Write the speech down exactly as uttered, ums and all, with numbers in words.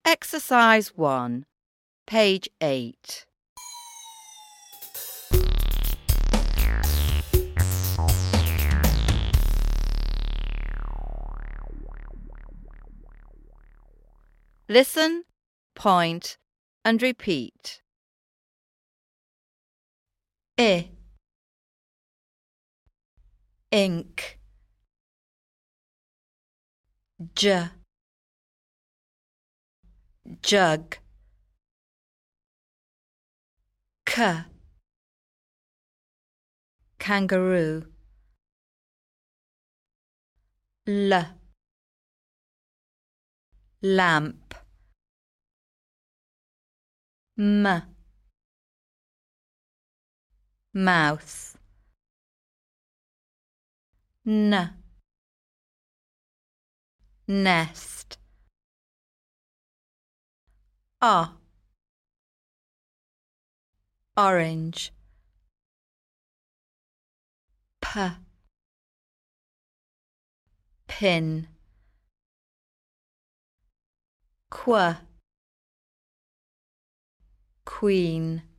Exercise one, page eight. Listen, point, and repeat. I, ink. J, jug. K, kangaroo. L, lamp. M, mouse. N, nest. O, orange. P, pin. Qu, queen.